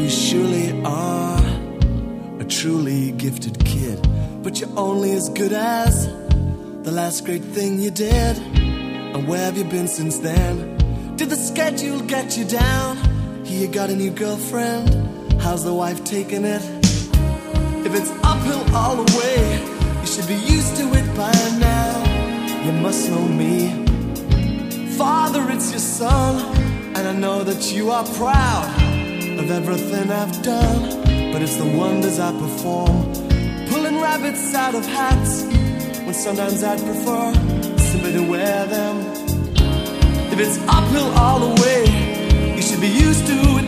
You surely are a truly gifted kid, but you're only as good as the last great thing you did. And where have you been since then? Did the schedule get you down? Here you got a new girlfriend. How's the wife taking it? If it's uphill all the way, you should be used to it by now. You must know me. Father, it's your son, and I know that you are proud of everything I've done. But it's the wonders I perform, pulling rabbits out of hats, when sometimes I'd prefer simply to wear them. If it's uphill all the way, you should be used to it